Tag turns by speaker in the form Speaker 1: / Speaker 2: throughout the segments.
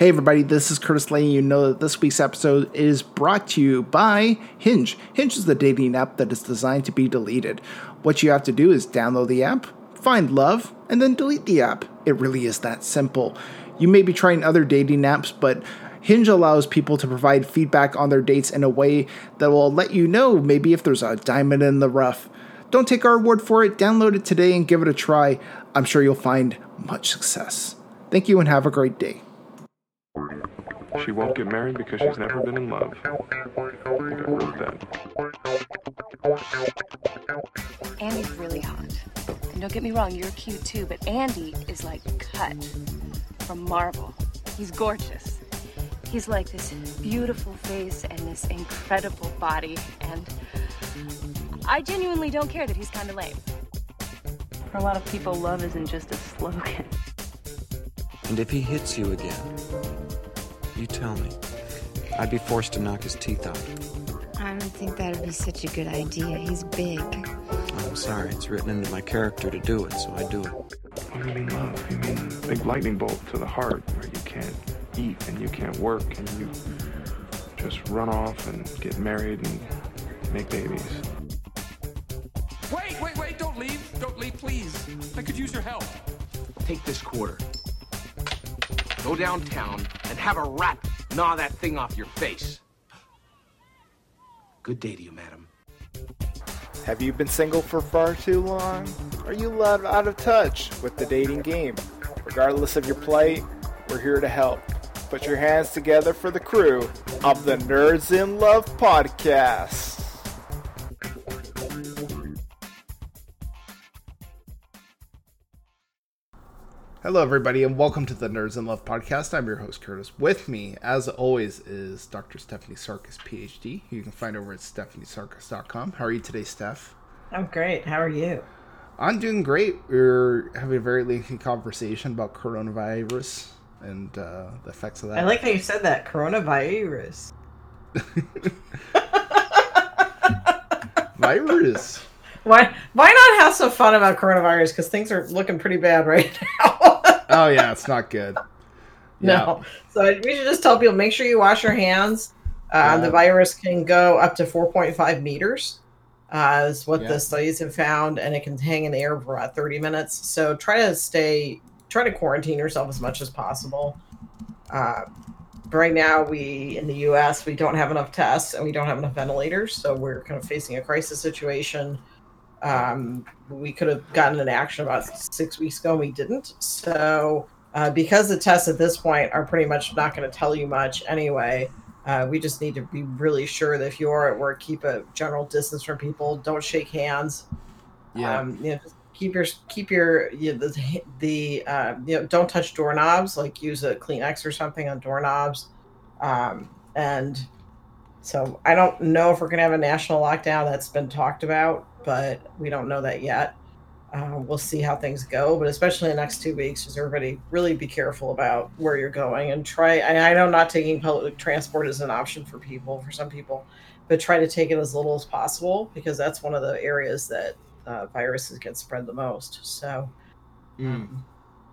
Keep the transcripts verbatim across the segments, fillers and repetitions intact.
Speaker 1: Hey everybody, this is Curtis letting you know that this week's episode is brought to you by Hinge. Hinge is the dating app that is designed to be deleted. What you have to do is download the app, find love, and then delete the app. It really is that simple. You may be trying other dating apps, but Hinge allows people to provide feedback on their dates in a way that will let you know maybe if there's a diamond in the rough. Don't take our word for it. Download it today and give it a try. I'm sure you'll find much success. Thank you and have a great day.
Speaker 2: She won't get married because she's never been in love. I think I wrote that.
Speaker 3: Andy's really hot. And don't get me wrong, you're cute too, but Andy is like cut from marble. He's gorgeous. He's like this beautiful face and this incredible body, and I genuinely don't care that he's kind of lame.
Speaker 4: For a lot of people, love isn't just a slogan.
Speaker 5: And if he hits you again, you tell me. I'd be forced to knock his teeth out.
Speaker 6: I don't think that would be such a good idea. He's big.
Speaker 5: Oh, I'm sorry. It's written into my character to do it, so I do it.
Speaker 2: What do you mean love? You mean a big lightning bolt to the heart where you can't eat and you can't work and you just run off and get married and make babies.
Speaker 7: Wait, wait, wait, don't leave. Don't leave, please. I could use your help.
Speaker 8: Take this quarter. Go downtown and have a rat gnaw that thing off your face. Good day to you, madam.
Speaker 9: Have you been single for far too long? Are you love out of touch with the dating game? Regardless of your plight, we're here to help. Put your hands together for the crew of the Nerds in Love podcast.
Speaker 1: Hello everybody and welcome to the Nerds in Love podcast. I'm your host Curtis. With me, as always, is Doctor Stephanie Sarkis, P H D, who you can find over at stephanie sarkis dot com. How are you today, Steph?
Speaker 10: I'm great. How are you?
Speaker 1: I'm doing great. We're having a very lengthy conversation about coronavirus and uh, the effects of that.
Speaker 10: I like how you said that, coronavirus.
Speaker 1: Virus.
Speaker 10: Why why not have some fun about coronavirus? Because things are looking pretty bad right now.
Speaker 1: Oh, yeah, it's not good. Yeah.
Speaker 10: No. So we should just tell people, make sure you wash your hands. Uh,
Speaker 1: Yeah.
Speaker 10: The virus can go up to four point five meters, uh, is what
Speaker 1: Yeah.
Speaker 10: the studies have found, and it can hang in the air for about thirty minutes. So try to stay, try to quarantine yourself as much as possible. Uh, right now, we, in the U S, we don't have enough tests, and we don't have enough ventilators, so we're kind of facing a crisis situation. Um, we could have gotten an action about six weeks ago, and we didn't. So uh, because the tests at this point are pretty much not going to tell you much anyway, uh, we just need to be really sure that if you are at work, keep a general distance from people. Don't shake hands.
Speaker 1: Yeah.
Speaker 10: Um, you know, just keep your keep your you know, the the uh, you know don't touch doorknobs. Like use a Kleenex or something on doorknobs. Um, and so I don't know if we're going to have a national lockdown. That's been talked about, but we don't know that yet. Uh, we'll see how things go, but especially in the next two weeks, just everybody really be careful about where you're going and try. I, I know not taking public transport is an option for people, for some people, but try to take it as little as possible because that's one of the areas that uh, viruses get spread the most. So,
Speaker 1: Mm.
Speaker 10: um,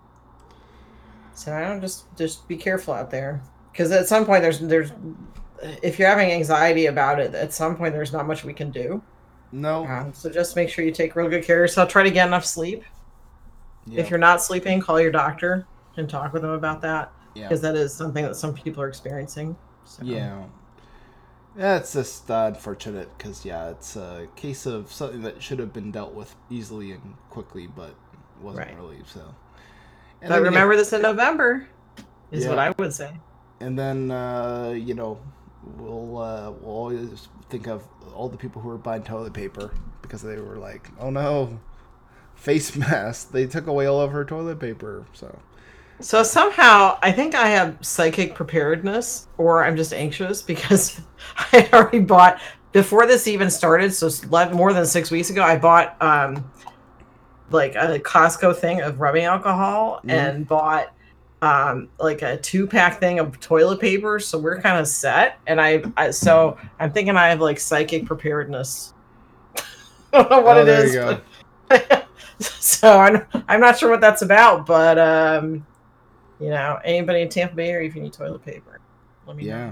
Speaker 10: so I don't just just be careful out there because at some point there's there's if you're having anxiety about it, at some point there's not much we can do.
Speaker 1: No.
Speaker 10: Um, so just make sure you take real good care of yourself. Try to get enough sleep.
Speaker 1: Yeah.
Speaker 10: If you're not sleeping, call your doctor and talk with them about that
Speaker 1: Yeah.
Speaker 10: because that is something that some people are experiencing. So.
Speaker 1: Yeah. Yeah, it's just uh, unfortunate because, yeah, it's a case of something that should have been dealt with easily and quickly, but wasn't
Speaker 10: Right.
Speaker 1: really, so. And
Speaker 10: But
Speaker 1: then we
Speaker 10: remember
Speaker 1: get-
Speaker 10: this in November is
Speaker 1: Yeah.
Speaker 10: what I would say.
Speaker 1: And then, uh, you know, we'll, uh, we'll always think of all the people who were buying toilet paper because they were like, oh no, face mask. They took away all of her toilet paper, so.
Speaker 10: So somehow I think I have psychic preparedness or I'm just anxious because I had already bought before this even started. So it's le- more than six weeks ago, I bought um, like a Costco thing of rubbing alcohol
Speaker 1: Mhm.
Speaker 10: and bought um, like a two pack thing of toilet paper. So we're kind of set. And I, I, so I'm thinking I have like psychic preparedness. I don't know what
Speaker 1: Oh,
Speaker 10: it
Speaker 1: there
Speaker 10: is.
Speaker 1: you
Speaker 10: But so I'm, I'm not sure what that's about, but um, You know, anybody in Tampa Bay area, if you need toilet paper, let me
Speaker 1: Yeah.
Speaker 10: know.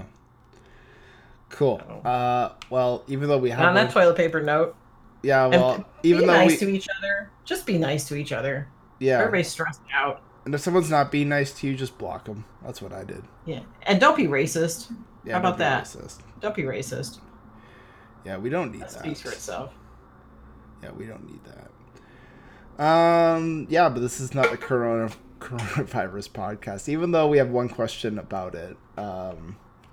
Speaker 1: Cool. Uh, well, even though we have
Speaker 10: On that
Speaker 1: one-
Speaker 10: toilet paper note.
Speaker 1: Yeah, well,
Speaker 10: and
Speaker 1: even
Speaker 10: be
Speaker 1: though
Speaker 10: nice
Speaker 1: we,
Speaker 10: to each other. Just be nice to each other.
Speaker 1: yeah,
Speaker 10: Everybody's stressed out.
Speaker 1: and if someone's not being nice to you, just block them. That's what I did.
Speaker 10: Yeah, and don't be racist.
Speaker 1: Yeah,
Speaker 10: How
Speaker 1: don't
Speaker 10: about
Speaker 1: be
Speaker 10: that?
Speaker 1: racist.
Speaker 10: Don't be racist.
Speaker 1: Yeah, we don't need
Speaker 10: That
Speaker 1: that.
Speaker 10: speaks for itself.
Speaker 1: Yeah, we don't need that. Um, yeah, but this is not the corona coronavirus podcast. Even though we have one question about it. Um,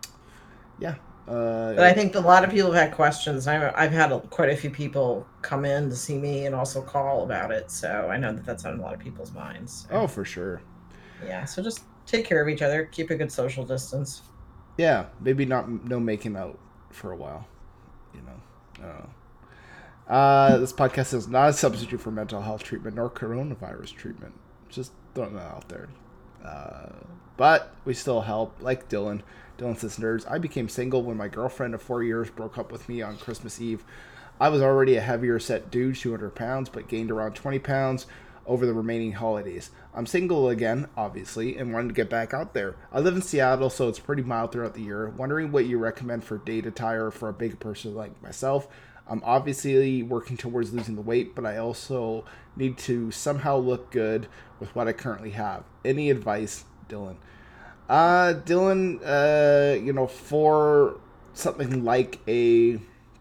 Speaker 1: yeah. Uh,
Speaker 10: But I think a lot of people have had questions. I've, I've had a, quite a few people come in to see me and also call about it. So I know that that's on a lot of people's minds.
Speaker 1: Oh, for sure.
Speaker 10: Yeah, so just take care of each other. Keep a good social distance.
Speaker 1: Yeah, maybe not no making out for a while. You know. I don't know. Uh, this podcast is not a substitute for mental health treatment nor coronavirus treatment. Just throwing that out there. Uh, but we still help, like Dylan. Dylan says, nerds, I became single when my girlfriend of four years broke up with me on Christmas Eve. I was already a heavier set dude, two hundred pounds, but gained around twenty pounds over the remaining holidays. I'm single again, obviously, and wanted to get back out there. I live in Seattle, so it's pretty mild throughout the year. Wondering what you recommend for date attire for a big person like myself. I'm obviously working towards losing the weight, but I also need to somehow look good with what I currently have. Any advice, Dylan? Uh, Dylan, uh, you know, for something like a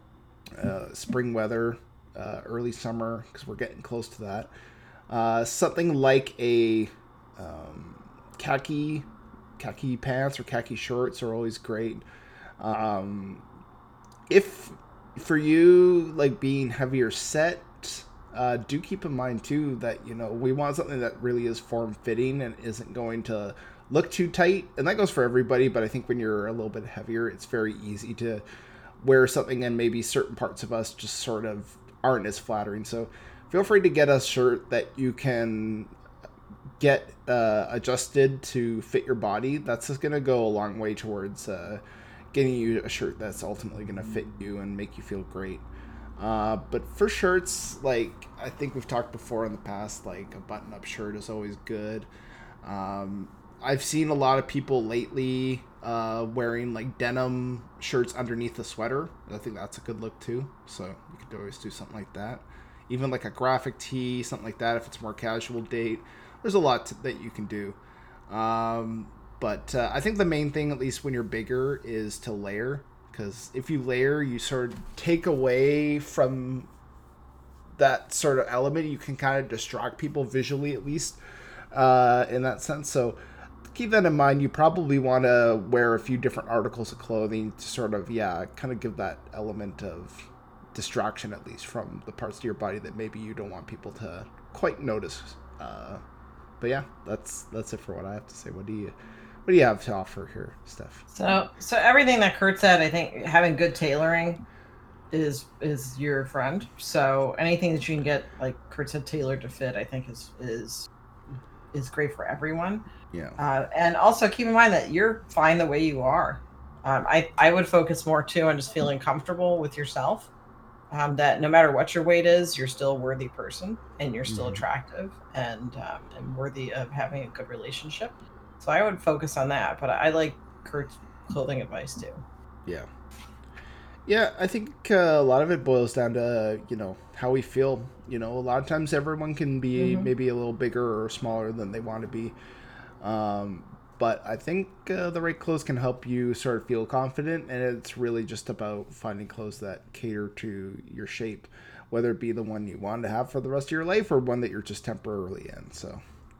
Speaker 1: uh, spring weather, uh, early summer, because we're getting close to that, uh, something like a um, khaki, khaki pants or khaki shorts are always great. Um, if for you, like being heavier set, uh, do keep in mind too that, you know, we want something that really is form-fitting and isn't going to look too tight, and that goes for everybody, but I think when you're a little bit heavier, it's very easy to wear something and maybe certain parts of us just sort of aren't as flattering. So feel free to get a shirt that you can get uh, adjusted to fit your body. That's just going to go a long way towards uh, getting you a shirt that's ultimately going to fit you and make you feel great. Uh, but for shirts, like I think we've talked before in the past, like a button-up shirt is always good. Um, I've seen a lot of people lately uh, wearing like denim shirts underneath a sweater. I think that's a good look too. So you could always do something like that. Even like a graphic tee, something like that if it's more casual date. There's a lot to, that you can do. Um, but uh, I think the main thing, at least when you're bigger, is to layer. Because if you layer, you sort of take away from that sort of element. You can kind of distract people visually, at least, uh, in that sense. So keep that in mind. You probably want to wear a few different articles of clothing to sort of, yeah, kind of give that element of distraction, at least, from the parts of your body that maybe you don't want people to quite notice. Uh, but yeah, that's that's it for what I have to say. What do you what do you have to offer here, Steph?
Speaker 10: So, so everything that Kurt said, I think having good tailoring is is your friend. So anything that you can get, like Kurt said, tailored to fit, I think is is is great for everyone.
Speaker 1: Yeah.
Speaker 10: Uh, and also keep in mind that you're fine the way you are. Um, I I would focus more too on just feeling comfortable with yourself. Um, that no matter what your weight is, you're still a worthy person and you're still
Speaker 1: Mhm.
Speaker 10: attractive and um, and worthy of having a good relationship. So I would focus on that. But I like Kurt's clothing advice too.
Speaker 1: Yeah. Yeah, I think uh, a lot of it boils down to, you know, how we feel. You know, a lot of times everyone can be
Speaker 10: Mhm.
Speaker 1: maybe a little bigger or smaller than they want to be. Um, but I think uh, the right clothes can help you sort of feel confident, and it's really just about finding clothes that cater to your shape, whether it be the one you want to have for the rest of your life or one that you're just temporarily in. So,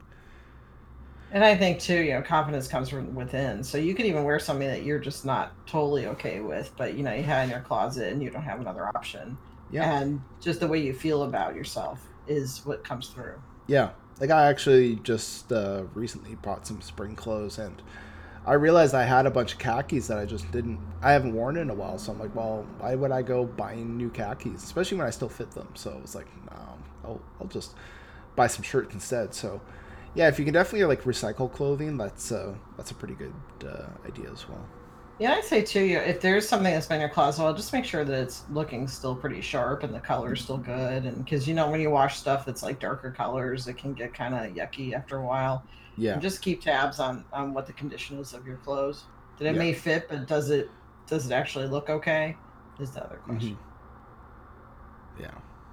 Speaker 10: And I think too, you know, confidence comes from within. So you could even wear something that you're just not totally okay with, but you know, you have in your closet and you don't have another option.
Speaker 1: yeah.
Speaker 10: And just the way you feel about yourself is what comes through.
Speaker 1: Yeah, like I actually just uh, recently bought some spring clothes, and I realized I had a bunch of khakis that I just didn't, I haven't worn in a while. So I'm like, well, why would I go buying new khakis, especially when I still fit them? So it was like, no, I'll, I'll just buy some shirts instead. So yeah, if you can definitely like recycle clothing, that's uh, that's a pretty good uh, idea as well.
Speaker 10: Yeah, I'd say too. Yeah, if there's something that's been in your closet, well, just make sure that it's looking still pretty sharp and the color's still good. And because you know when you wash stuff that's like darker colors, it can get kind of yucky after a while.
Speaker 1: Yeah.
Speaker 10: And just keep tabs on on what the condition is of your clothes. That it
Speaker 1: Yeah.
Speaker 10: may fit, but does it does it actually look okay? Is the other question.
Speaker 1: Mm-hmm.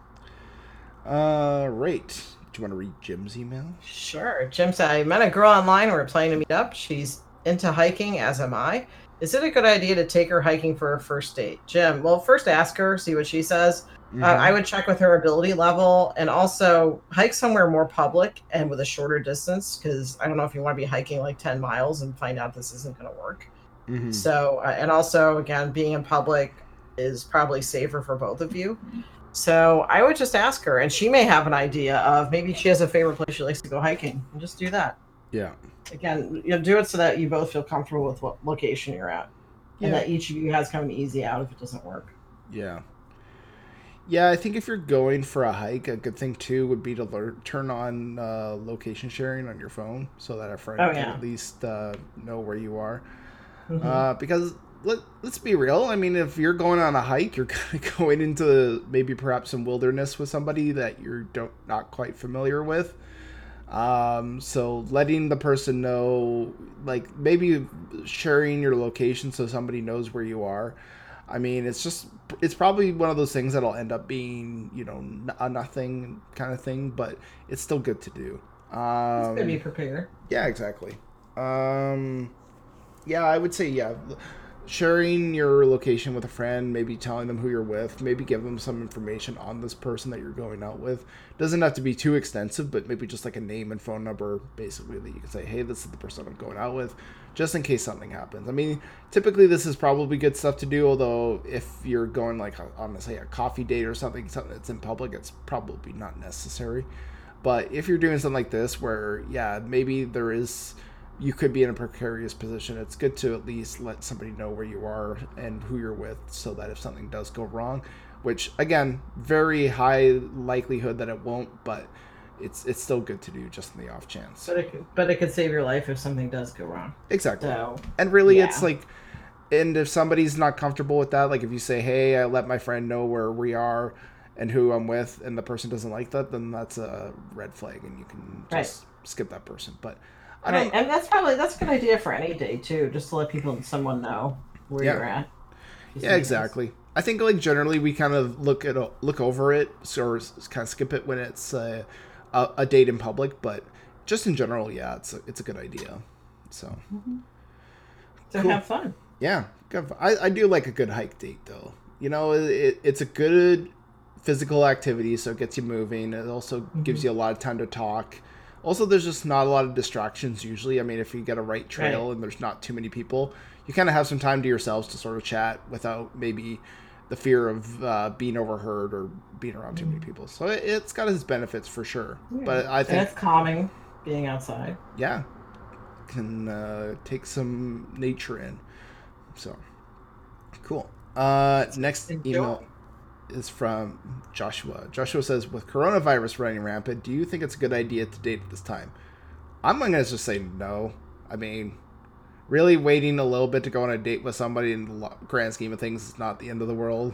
Speaker 1: Yeah. Uh, right. Do you want to read Jim's email?
Speaker 10: Sure. Jim said, I met a girl online. We're planning to meet up. She's into hiking, as am I. Is it a good idea to take her hiking for a first date? Jim, well, first ask her, see what she says.
Speaker 1: Mm-hmm.
Speaker 10: Uh, I would check with her ability level and also hike somewhere more public and with a shorter distance because I don't know if you want to be hiking like ten miles and find out this isn't going to work.
Speaker 1: Mm-hmm.
Speaker 10: So, uh, and also, again, being in public is probably safer for both of you. So I would just ask her, and she may have an idea of maybe she has a favorite place she likes to go hiking, and just do that.
Speaker 1: Yeah.
Speaker 10: Again, you know, do it so that you both feel comfortable with what location you're at,
Speaker 1: Yeah.
Speaker 10: and that each of you has kind of an easy out if it doesn't work.
Speaker 1: Yeah. Yeah, I think if you're going for a hike, a good thing too would be to learn, turn on uh, location sharing on your phone so that a friend
Speaker 10: Oh,
Speaker 1: can
Speaker 10: yeah.
Speaker 1: at least uh, know where you are.
Speaker 10: Mhm.
Speaker 1: Uh, because let, let's be real. I mean, if you're going on a hike, you're kind of going into maybe perhaps some wilderness with somebody that you're don't not quite familiar with. Um, so letting the person know, like maybe sharing your location so somebody knows where you are. I mean, it's just, it's probably one of those things that'll end up being, you know, a nothing kind of thing, but it's still good to do. Um,
Speaker 10: It's good to be prepared.
Speaker 1: Yeah, exactly. Um, yeah, I would say, yeah, sharing your location with a friend, maybe telling them who you're with, maybe give them some information on this person that you're going out with. Doesn't have to be too extensive, but maybe just like a name and phone number, basically, that you can say, hey, this is the person I'm going out with, just in case something happens. I mean, typically this is probably good stuff to do, although if you're going like on, say, a coffee date or something, something that's in public, it's probably not necessary. But if you're doing something like this where, yeah, maybe there is, you could be in a precarious position, it's good to at least let somebody know where you are and who you're with so that if something does go wrong, which, again, very high likelihood that it won't, but it's it's still good to do just in the off chance.
Speaker 10: But it, could- but it could save your life if something does go wrong.
Speaker 1: Exactly.
Speaker 10: So,
Speaker 1: and really,
Speaker 10: yeah.
Speaker 1: it's like, and if somebody's not comfortable with that, like if you say, hey, I let my friend know where we are and who I'm with, and the person doesn't like that, then that's a red flag, and you can just
Speaker 10: Right.
Speaker 1: skip that person. But I
Speaker 10: right.
Speaker 1: don't.
Speaker 10: And that's probably, that's a good idea for any day, too, just to let people, someone know where
Speaker 1: Yeah.
Speaker 10: you're at. Just
Speaker 1: Yeah,
Speaker 10: in
Speaker 1: exactly. I think like generally we kind of look at look over it, or kind of skip it when it's uh, a a date in public. But just in general, yeah, it's a, it's a good idea. So,
Speaker 10: Mm-hmm. So
Speaker 1: Cool.
Speaker 10: have fun.
Speaker 1: yeah, good. I I do like a good hike date though. You know, it, it's a good physical activity, so it gets you moving. It also gives you a lot of time to talk. Also, there's just not a lot of distractions usually. I mean, if you get a right trail
Speaker 10: Right.
Speaker 1: and there's not too many people, you kind of have some time to yourselves to sort of chat without maybe the fear of uh, being overheard or being around too many people. So it, it's got its benefits for sure. But I
Speaker 10: And
Speaker 1: think,
Speaker 10: it's calming being outside.
Speaker 1: yeah, can uh, take some nature in. So, cool. Uh, next
Speaker 10: Enjoy.
Speaker 1: email is from Joshua. Joshua says, with coronavirus running rampant, do you think it's a good idea to date at this time? I'm going to just say no. I mean, really waiting a little bit to go on a date with somebody in the lo- grand scheme of things is not the end of the world.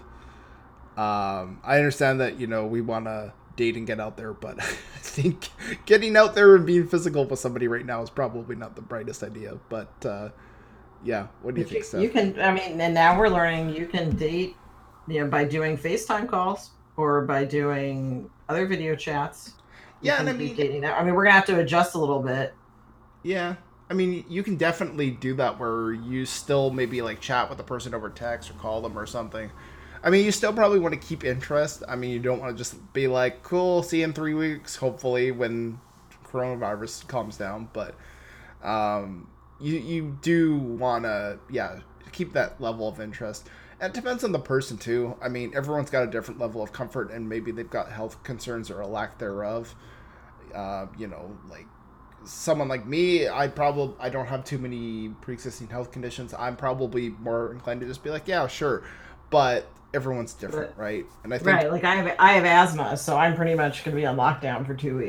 Speaker 1: Um, I understand that, you know, we want to date and get out there, but I think getting out there and being physical with somebody right now is probably not the brightest idea. But, uh, yeah, what do you
Speaker 10: But
Speaker 1: think,
Speaker 10: you,
Speaker 1: Steph?
Speaker 10: you can, I mean, and now we're learning you can date, you know, by doing FaceTime calls or by doing other video chats. You
Speaker 1: Yeah,
Speaker 10: can
Speaker 1: and I
Speaker 10: be
Speaker 1: mean-
Speaker 10: dating that. I mean, we're gonna have to adjust a little bit.
Speaker 1: Yeah. I mean, you can definitely do that where you still maybe like chat with the person over text or call them or something. I mean, you still probably want to keep interest. I mean, you don't want to just be like, cool, see you in three weeks, hopefully, when coronavirus calms down. But um, you, you do want to, yeah, keep that level of interest. And it depends on the person, too. I mean, everyone's got a different level of comfort, and maybe they've got health concerns or a lack thereof. Uh, you know, like, someone like me, I probably I don't have too many pre-existing health conditions. I'm probably more inclined to just be like, yeah, sure, but everyone's different, right? And I think
Speaker 10: Right, like I have I have asthma, so I'm pretty much gonna be on lockdown for two weeks.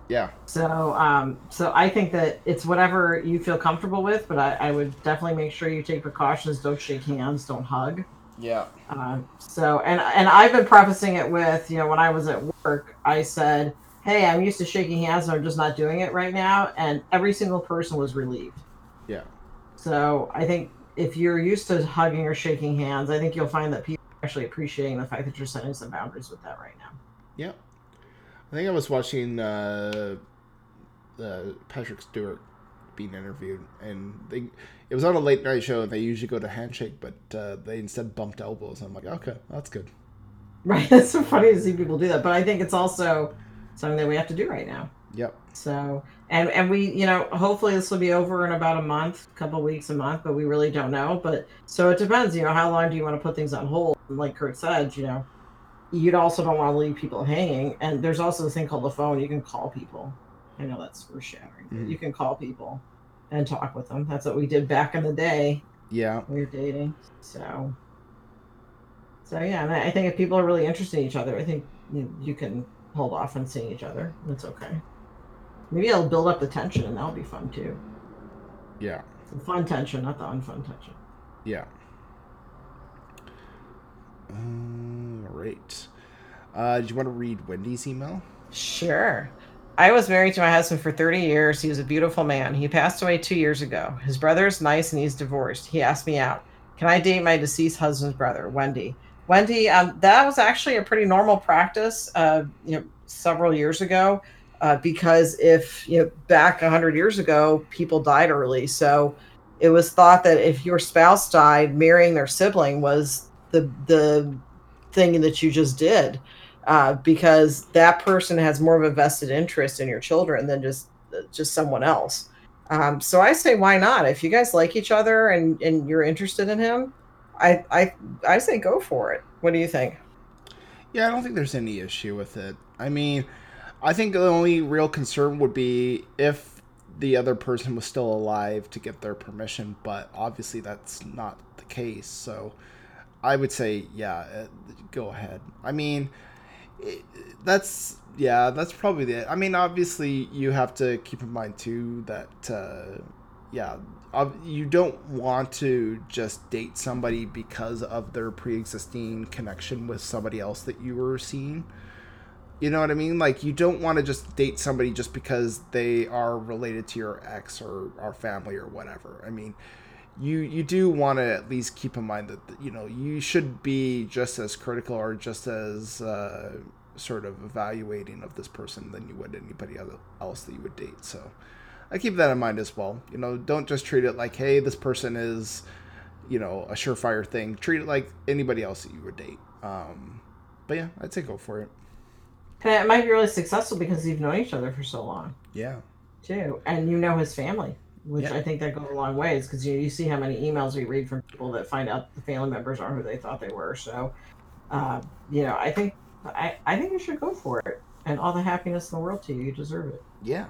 Speaker 1: Yeah.
Speaker 10: So, um, so I think that it's whatever you feel comfortable with, but I, I would definitely make sure you take precautions. Don't shake hands. Don't hug.
Speaker 1: Yeah.
Speaker 10: Uh, so, and and I've been prefacing it with, you know, when I was at work, I said, "Hey, I'm used to shaking hands, and I'm just not doing it right now," and every single person was relieved.
Speaker 1: Yeah.
Speaker 10: So, I think if you're used to hugging or shaking hands, I think you'll find that people are actually appreciating the fact that you're setting some boundaries with that right now.
Speaker 1: Yeah. I think I was watching uh, uh, Patrick Stewart being interviewed, and they it was on a late night show, and they usually go to handshake, but uh, they instead bumped elbows. I'm like, okay, that's good.
Speaker 10: Right, it's so funny to see people do that, but I think it's also something that we have to do right now.
Speaker 1: Yep.
Speaker 10: So, and and we, you know, hopefully this will be over in about a month, a couple weeks, a month, but we really don't know. But so it depends, you know, how long do you want to put things on hold? And like Kurt said, you know, you'd also don't want to leave people hanging. And there's also this thing called the phone. You can call people. I know that's for shattering.
Speaker 1: Mm-hmm.
Speaker 10: You can call people and talk with them. That's what we did back in the day.
Speaker 1: Yeah.
Speaker 10: When we were dating. So, so yeah, and I think if people are really interested in each other, I think you, you can hold off on seeing each other. That's okay. Maybe it'll build up the tension, and that'll be fun too.
Speaker 1: Yeah.
Speaker 10: The fun tension, not the unfun tension.
Speaker 1: Yeah. All right. Uh, did you want to read Wendy's email?
Speaker 10: Sure. I was married to my husband for thirty years. He was a beautiful man. He passed away two years ago. His brother is nice, and he's divorced. He asked me out. Can I date my deceased husband's brother, Wendy? Wendy, um, that was actually a pretty normal practice, uh, you know, several years ago. Uh, because if, you know, back one hundred years ago, people died early. So it was thought that if your spouse died, marrying their sibling was the the thing that you just did, uh, because that person has more of a vested interest in your children than just just someone else. Um, so I say, why not? If you guys like each other and, and you're interested in him, I, I I say go for it. What do you think?
Speaker 1: Yeah, I don't think there's any issue with it. I mean, I think the only real concern would be if the other person was still alive to get their permission, but obviously that's not the case. So I would say, yeah, go ahead. I mean, it, that's, yeah, that's probably it. I mean, obviously you have to keep in mind too that, uh, yeah, you don't want to just date somebody because of their pre-existing connection with somebody else that you were seeing. You know what I mean? Like, you don't want to just date somebody just because they are related to your ex or our family or whatever. I mean, you you do want to at least keep in mind that, you know, you should be just as critical or just as uh, sort of evaluating of this person than you would anybody else that you would date. So I keep that in mind as well. You know, don't just treat it like, hey, this person is, you know, a surefire thing. Treat it like anybody else that you would date. Um, but yeah, I'd say go for it.
Speaker 10: And it might be really successful because you've known each other for so long.
Speaker 1: Yeah.
Speaker 10: Too. And you know his family, which
Speaker 1: yeah.
Speaker 10: I think that goes a long ways because you, you see how many emails we read from people that find out the family members aren't who they thought they were. So, uh, you know, I think I, I think you should go for it. And all the happiness in the world to you. You deserve it.
Speaker 1: Yeah.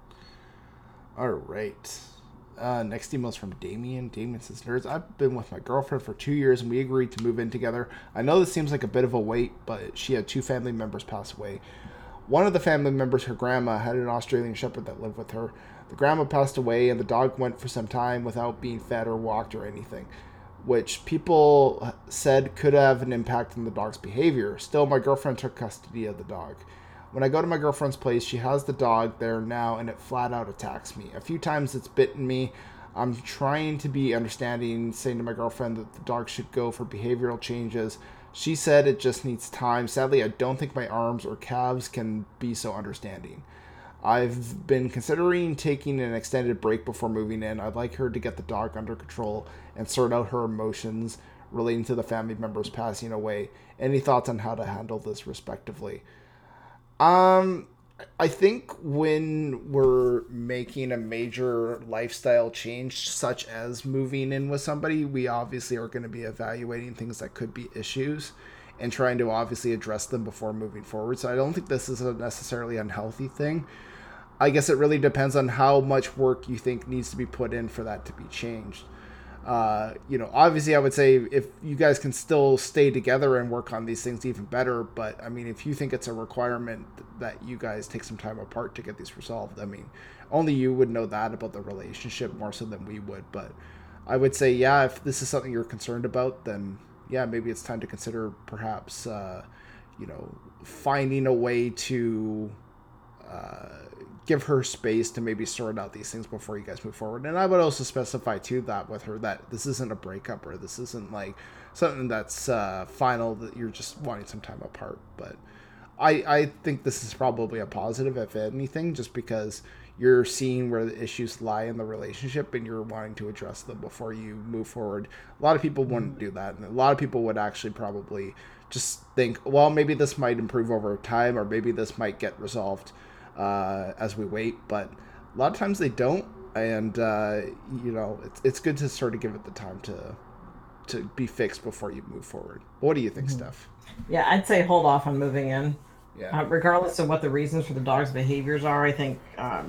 Speaker 1: All right. Uh, next email is from Damien. Damien says, Nerds, I've been with my girlfriend for two years and we agreed to move in together. I know this seems like a bit of a wait, but she had two family members pass away. One of the family members, her grandma, had an Australian Shepherd that lived with her. The grandma passed away and the dog went for some time without being fed or walked or anything, which people said could have an impact on the dog's behavior. Still, my girlfriend took custody of the dog. When I go to my girlfriend's place, she has the dog there now, and it flat out attacks me. A few times it's bitten me. I'm trying to be understanding, saying to my girlfriend that the dog should go for behavioral changes. She said it just needs time. Sadly, I don't think my arms or calves can be so understanding. I've been considering taking an extended break before moving in. I'd like her to get the dog under control and sort out her emotions relating to the family members passing away. Any thoughts on how to handle this respectively? Um, I think when we're making a major lifestyle change, such as moving in with somebody, we obviously are going to be evaluating things that could be issues and trying to obviously address them before moving forward. So I don't think this is a necessarily unhealthy thing. I guess it really depends on how much work you think needs to be put in for that to be changed. Uh, you know, obviously I would say if you guys can still stay together and work on these things, even better. But I mean, if you think it's a requirement that you guys take some time apart to get these resolved, I mean, only you would know that about the relationship more so than we would. But I would say, yeah, if this is something you're concerned about, then yeah, maybe it's time to consider perhaps, uh, you know, finding a way to uh, give her space to maybe sort out these things before you guys move forward. And I would also specify to that with her that this isn't a breakup, or this isn't like something that's uh, final, that you're just wanting some time apart. But I, I think this is probably a positive, if anything, just because you're seeing where the issues lie in the relationship and you're wanting to address them before you move forward. A lot of people wouldn't do that. And a lot of people would actually probably just think, well, maybe this might improve over time, or maybe this might get resolved uh, as we wait. But a lot of times they don't. And, uh, you know, it's, it's good to sort of give it the time to to be fixed before you move forward. What do you think, mm-hmm. Steph?
Speaker 10: Yeah, I'd say hold off on moving in.
Speaker 1: Yeah.
Speaker 10: Uh, regardless of what the reasons for the dog's behaviors are, I think um,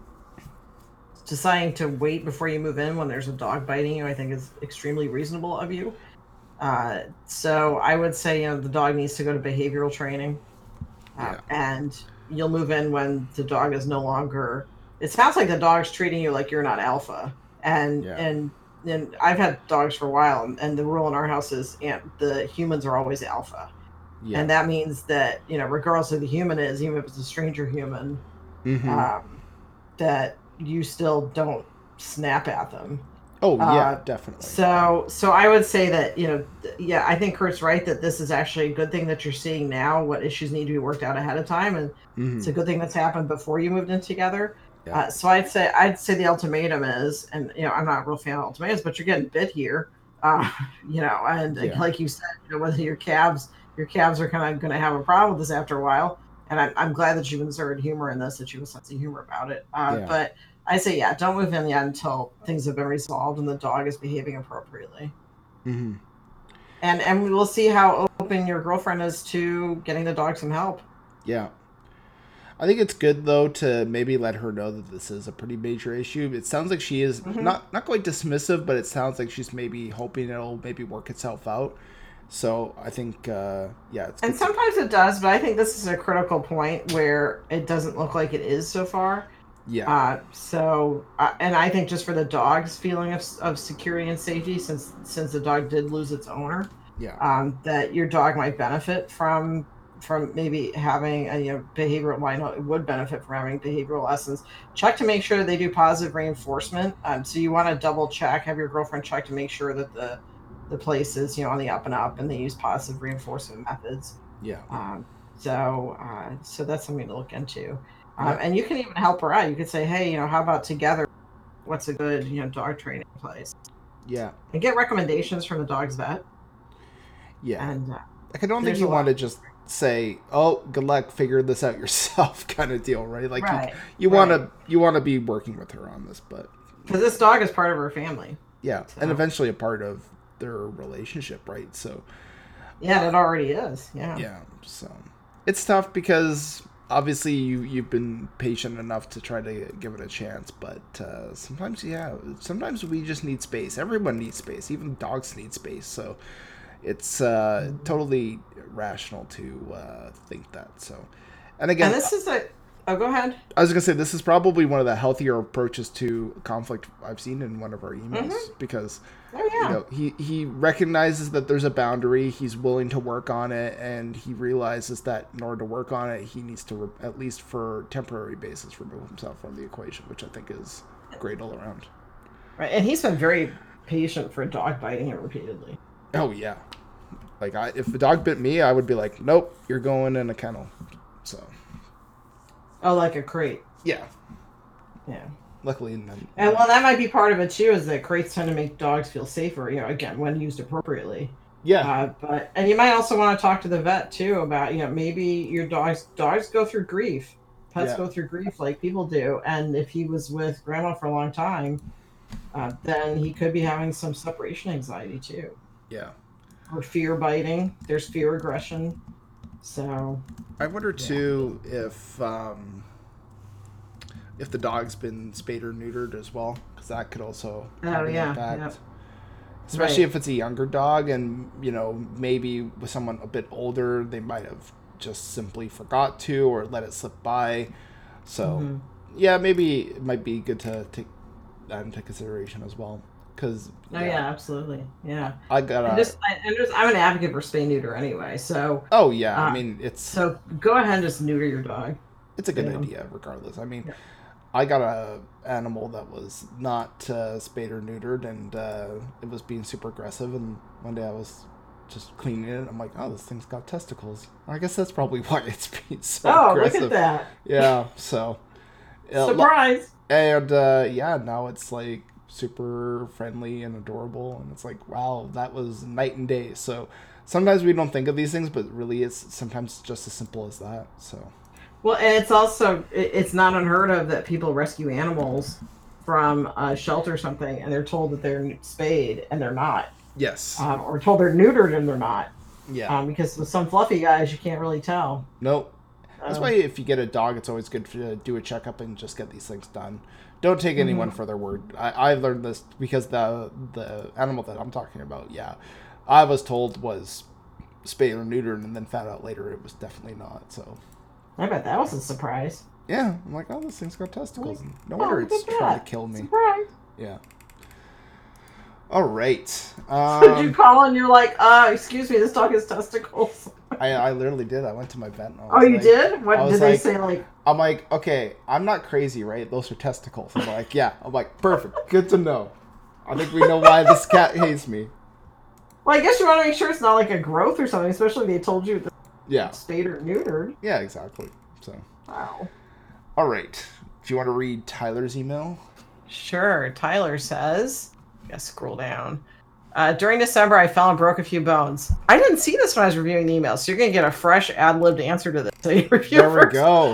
Speaker 10: deciding to wait before you move in when there's a dog biting you, I think is extremely reasonable of you. Uh, so I would say, you know, the dog needs to go to behavioral training, uh, yeah. and you'll move in when the dog is no longer. It sounds like the dog's treating you like you're not alpha, and yeah. and and I've had dogs for a while, and, and the rule in our house is, you know, the humans are always alpha. Yeah. And that means that, you know, regardless of who the human is, even if it's a stranger human, mm-hmm. um, that you still don't snap at them.
Speaker 1: Oh, yeah,
Speaker 10: uh,
Speaker 1: definitely.
Speaker 10: So so I would say that, you know, yeah, I think Kurt's right that this is actually a good thing that you're seeing now, what issues need to be worked out ahead of time. And mm-hmm. it's a good thing that's happened before you moved in together. Yeah. Uh, so I'd say I'd say the ultimatum is, and, you know, I'm not a real fan of ultimatums, but you're getting bit here, uh, you know, and yeah. like you said, you know, whether your calves... Your calves are kind of going to have a problem with this after a while. And I'm, I'm glad that you inserted humor in this, that you have a sense of humor about it. Uh, yeah. But I say, yeah, don't move in yet until things have been resolved and the dog is behaving appropriately.
Speaker 1: Mm-hmm.
Speaker 10: And and we'll see how open your girlfriend is to getting the dog some help.
Speaker 1: Yeah. I think it's good, though, to maybe let her know that this is a pretty major issue. It sounds like she is mm-hmm. not, not quite dismissive, but it sounds like she's maybe hoping it'll maybe work itself out. So I think, uh, yeah. It's
Speaker 10: and sometimes to... it does, but I think this is a critical point where it doesn't look like it is so far.
Speaker 1: Yeah.
Speaker 10: Uh, so, uh, and I think just for the dog's feeling of, of security and safety, since since the dog did lose its owner,
Speaker 1: yeah,
Speaker 10: um, that your dog might benefit from from maybe having a, you know, behavioral. Well, I know it would benefit from having behavioral lessons. Check to make sure that they do positive reinforcement. Um, so you want to double check, have your girlfriend check to make sure that the the place is, you know, on the up and up, and they use positive reinforcement methods.
Speaker 1: Yeah.
Speaker 10: Um, so, uh, so that's something to look into. Um, yeah. And you can even help her out. You could say, hey, you know, how about together? What's a good, you know, dog training place?
Speaker 1: Yeah.
Speaker 10: And get recommendations from the dog's vet.
Speaker 1: Yeah.
Speaker 10: And uh,
Speaker 1: like, I don't think you want to just say, oh, good luck, figure this out yourself kind of deal, right? Like
Speaker 10: right.
Speaker 1: you, you
Speaker 10: right.
Speaker 1: want to, you want to be working with her on this, but.
Speaker 10: Because this dog is part of her family.
Speaker 1: Yeah.
Speaker 10: So.
Speaker 1: And eventually a part of their relationship, right? So
Speaker 10: yeah, it already is. Yeah.
Speaker 1: Yeah. So it's tough because obviously you you've been patient enough to try to give it a chance, but uh, sometimes yeah, sometimes we just need space. Everyone needs space. Even dogs need space. So it's uh, mm-hmm. totally rational to uh, think that. So, and again,
Speaker 10: and this is a. Oh, go ahead.
Speaker 1: I was gonna say this is probably one of the healthier approaches to conflict I've seen in one of our emails mm-hmm. because.
Speaker 10: Oh, yeah.
Speaker 1: You know, he, he recognizes that there's a boundary, he's willing to work on it, and he realizes that in order to work on it, he needs to, re- at least for temporary basis, remove himself from the equation, which I think is great all around.
Speaker 10: Right, and he's been very patient for dog biting him repeatedly.
Speaker 1: Oh, yeah. Like, I, if a dog bit me, I would be like, nope, you're going in a kennel. So.
Speaker 10: Oh, like a crate.
Speaker 1: Yeah.
Speaker 10: Yeah.
Speaker 1: Luckily, and then,
Speaker 10: and well, that might be part of it too. Is that crates tend to make dogs feel safer? You know, again, when used appropriately.
Speaker 1: Yeah.
Speaker 10: Uh, but and you might also want to talk to the vet too about, you know, maybe your dogs dogs go through grief, pets yeah. go through grief like people do, and if he was with grandma for a long time, uh, then he could be having some separation anxiety too.
Speaker 1: Yeah.
Speaker 10: Or fear biting. There's fear aggression. So.
Speaker 1: I wonder too yeah. if. Um, If the dog's been spayed or neutered as well, because that could also
Speaker 10: oh,
Speaker 1: have an
Speaker 10: yeah,
Speaker 1: impact.
Speaker 10: yeah.
Speaker 1: especially
Speaker 10: Right.
Speaker 1: if it's a younger dog, and you know, maybe with someone a bit older, they might have just simply forgot to or let it slip by. So,
Speaker 10: Mhm.
Speaker 1: yeah, maybe it might be good to take that into consideration as well. Because
Speaker 10: Oh yeah, absolutely. Yeah.
Speaker 1: I got
Speaker 10: And
Speaker 1: a.
Speaker 10: just, I, and just, I'm an advocate for spay neuter anyway. So.
Speaker 1: Oh yeah, I
Speaker 10: uh,
Speaker 1: mean it's
Speaker 10: So go ahead and just neuter your dog.
Speaker 1: it's a good
Speaker 10: Yeah.
Speaker 1: idea regardless. I mean,
Speaker 10: Yeah.
Speaker 1: I got a animal that was not uh, spayed or neutered, and uh, it was being super aggressive. And one day I was just cleaning it. I'm like, oh, this thing's got testicles. I guess that's probably why it's being so
Speaker 10: Oh,
Speaker 1: aggressive.
Speaker 10: look at that!
Speaker 1: Yeah. So. uh, lo-
Speaker 10: Surprise!
Speaker 1: And uh, yeah, now it's like super friendly and adorable, and it's like, wow, that was night and day. So sometimes we don't think of these things, but really, it's sometimes just as simple as that. So.
Speaker 10: Well, and it's also it- it's not unheard of that people rescue animals from a shelter or something, and they're told that they're spayed and they're not,
Speaker 1: Yes.
Speaker 10: um, or told they're neutered and they're not.
Speaker 1: Yeah.
Speaker 10: Um, because with some fluffy guys, you can't really tell.
Speaker 1: Nope. That's
Speaker 10: Um,
Speaker 1: why if you get a dog, it's always good to do a checkup and just get these things done. Don't take anyone
Speaker 10: Mhm.
Speaker 1: for their word. I, I learned this because the the animal that I'm talking about, yeah, I was told was spayed or neutered, and then found out later it was definitely not. So
Speaker 10: I bet that was a surprise.
Speaker 1: yeah, I'm like, oh, this thing's got testicles. And no
Speaker 10: Oh,
Speaker 1: wonder
Speaker 10: look
Speaker 1: it's
Speaker 10: at
Speaker 1: trying
Speaker 10: that.
Speaker 1: to kill me.
Speaker 10: Surprise!
Speaker 1: Yeah. All right.
Speaker 10: Did you
Speaker 1: Um,
Speaker 10: call and you're like, uh, excuse me, this dog has testicles?
Speaker 1: I I literally did. I went to my vet. And I
Speaker 10: Oh,
Speaker 1: was
Speaker 10: you
Speaker 1: like-
Speaker 10: did? What
Speaker 1: I was
Speaker 10: did they
Speaker 1: like-
Speaker 10: say? Like,
Speaker 1: I'm like, okay, I'm not crazy, right? Those are testicles. I'm like, yeah. I'm like, perfect. Good to know. I think we know why this cat hates me.
Speaker 10: well, I guess you want to make sure it's not like a growth or something, especially if they told you that
Speaker 1: Yeah.
Speaker 10: it's spayed or neutered.
Speaker 1: Yeah, exactly. So,
Speaker 10: Wow.
Speaker 1: all right. Do you want to read Tyler's email?
Speaker 10: Sure. Tyler says, I gotta scroll down. Uh, during December, I fell and broke a few bones. I didn't see this when I was reviewing the email, so you're going to get a fresh ad-libbed answer to this. So you review
Speaker 1: There we
Speaker 10: first.
Speaker 1: go.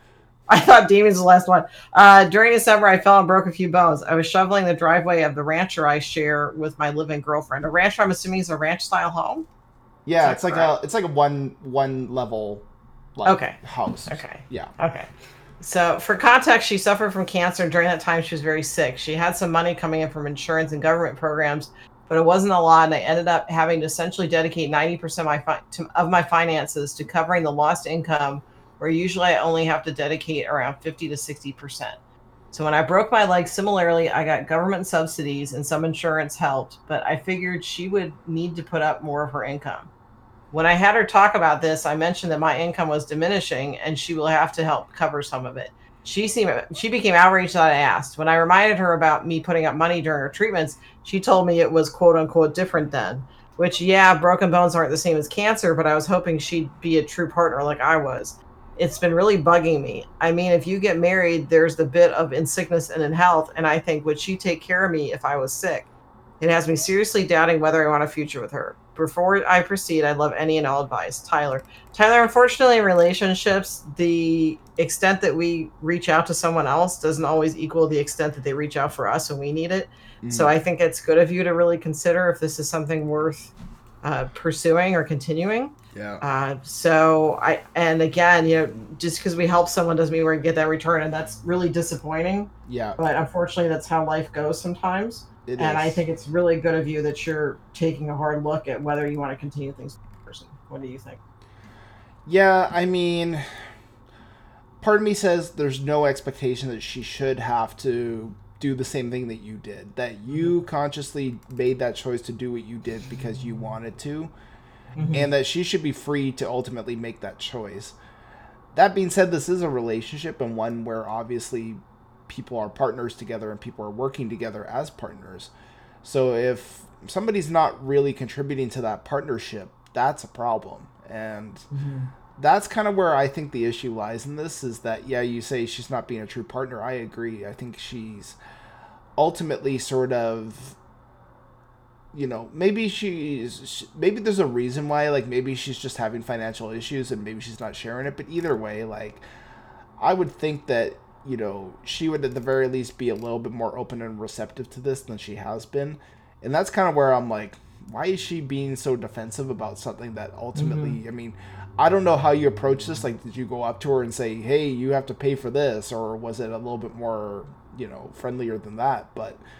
Speaker 10: I thought Damien's the last one. Uh, during December, I fell and broke a few bones. I was shoveling the driveway of the rancher I share with my living girlfriend. A rancher, I'm assuming, is a ranch-style home?
Speaker 1: Yeah,
Speaker 10: Is
Speaker 1: it's
Speaker 10: that
Speaker 1: like
Speaker 10: correct?
Speaker 1: a it's like a one one level like
Speaker 10: Okay.
Speaker 1: house.
Speaker 10: Okay.
Speaker 1: Yeah.
Speaker 10: Okay. So, for context, she suffered from cancer. During that time, she was very sick. She had some money coming in from insurance and government programs, but it wasn't a lot, and I ended up having to essentially dedicate ninety percent of my, fi- to, of my finances to covering the lost income, where usually I only have to dedicate around fifty to sixty percent. So when I broke my leg, similarly, I got government subsidies and some insurance helped, but I figured she would need to put up more of her income. When I had her talk about this, I mentioned that my income was diminishing and she will have to help cover some of it. She seemed she became outraged that I asked. When I reminded her about me putting up money during her treatments, she told me it was quote unquote different then. Which, yeah, broken bones aren't the same as cancer, but I was hoping she'd be a true partner like I was. It's been really bugging me. I mean, if you get married, there's the bit of in sickness and in health, and I think, would she take care of me if I was sick? It has me seriously doubting whether I want a future with her. Before I proceed, I'd love any and all advice. Tyler. Tyler, unfortunately, in relationships, the extent that we reach out to someone else doesn't always equal the extent that they reach out for us when we need it.
Speaker 1: Mm.
Speaker 10: So I think it's good of you to really consider if this is something worth uh, pursuing or continuing.
Speaker 1: Yeah.
Speaker 10: Uh, so I, and again, you know, just because we help someone doesn't mean we're gonna get that return, and that's really disappointing.
Speaker 1: Yeah.
Speaker 10: But unfortunately, that's how life goes sometimes.
Speaker 1: It
Speaker 10: and
Speaker 1: is.
Speaker 10: I think it's really good of you that you're taking a hard look at whether you want to continue things with the person. What do you think?
Speaker 1: Yeah, I mean, part of me says there's no expectation that she should have to do the same thing that you did. That you mm-hmm. consciously made that choice to do what you did because you wanted to. Mm-hmm. And that she should be free to ultimately make that choice. That being said, this is a relationship, and one where obviously people are partners together and people are working together as partners. So if somebody's not really contributing to that partnership, that's a problem. And mm-hmm. that's kind of where I think the issue lies in this, is that, yeah, you say she's not being a true partner. I agree. I think she's ultimately sort of, you know, maybe she's, maybe there's a reason why, like maybe she's just having financial issues and maybe she's not sharing it. But either way, like, I would think that, you know, she would at the very least be a little bit more open and receptive to this than she has been. And that's kind of where I'm like, why is she being so defensive about something that ultimately, mm-hmm. I mean, I don't know how you approach this. Like, did you go up to her and say, hey, you have to pay for this? Or was it a little bit more, you know, friendlier than that? But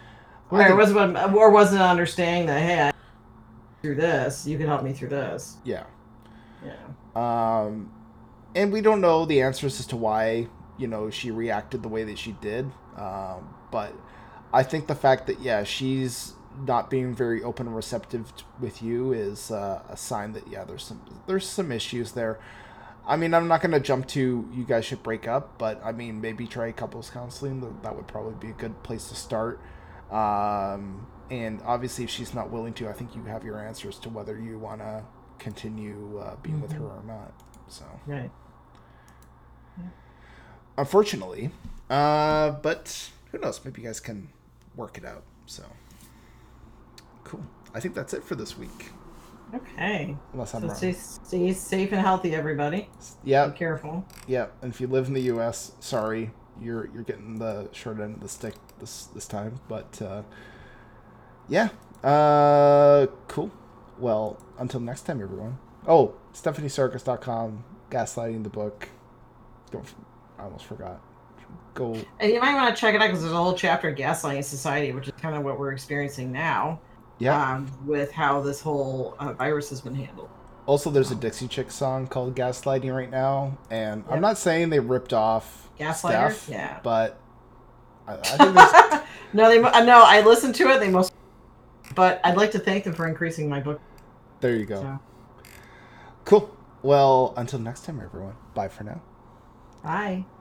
Speaker 10: Or it wasn't, or wasn't understanding that, hey, I through this, you can help me through this.
Speaker 1: Yeah.
Speaker 10: Yeah.
Speaker 1: Um, and we don't know the answers as to why, you know, she reacted the way that she did. Um, but I think the fact that, yeah, she's not being very open and receptive t- with you is uh, a sign that, yeah, there's some there's some issues there. I mean, I'm not going to jump to you guys should break up, but I mean, maybe try couples counseling. That would probably be a good place to start. Um, and obviously, if she's not willing to, I think you have your answers to whether you want to continue uh, being mm-hmm. with her or not. So,
Speaker 10: right.
Speaker 1: Yeah. Unfortunately, uh, but who knows? Maybe you guys can work it out. So, cool. I think that's it for this week.
Speaker 10: Okay.
Speaker 1: Unless I'm
Speaker 10: so
Speaker 1: wrong.
Speaker 10: Stay, stay safe and healthy, everybody.
Speaker 1: Yeah.
Speaker 10: Be careful.
Speaker 1: Yeah, and if you live in the U S, sorry, you're you're getting the short end of the stick this this time. But uh, yeah, uh, cool. Well, until next time, everyone. Oh, Stephanie Sarkis dot com, Gaslighting the book. Don't, I almost forgot. Go.
Speaker 10: And you might want to check it out because there's a whole chapter of Gaslighting Society, which is kind of what we're experiencing now.
Speaker 1: Yeah.
Speaker 10: Um, with how this whole uh, virus has been handled.
Speaker 1: Also, there's a Dixie Chicks song called Gaslighting right now, and yep. I'm not saying they ripped off
Speaker 10: Gaslighter,
Speaker 1: Steph,
Speaker 10: yeah,
Speaker 1: but I, I think there's...
Speaker 10: no, they no, I listened to it. They most, but I'd like to thank them for increasing my book.
Speaker 1: There you go.
Speaker 10: So.
Speaker 1: Cool. Well, until next time, everyone. Bye for now.
Speaker 10: Bye.